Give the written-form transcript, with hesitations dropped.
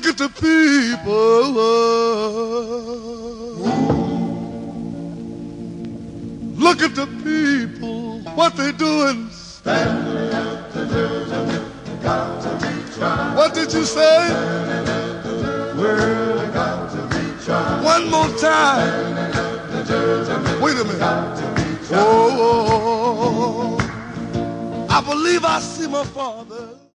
Look at the people. Look at the people. What they doing? Standing at the Jerusalem, got to be tried. What did you say? Standing at the Jerusalem, got to be tried. One more time. Standing at the Jerusalem, Wait a minute. got to be tried. Oh, I believe I see my Father.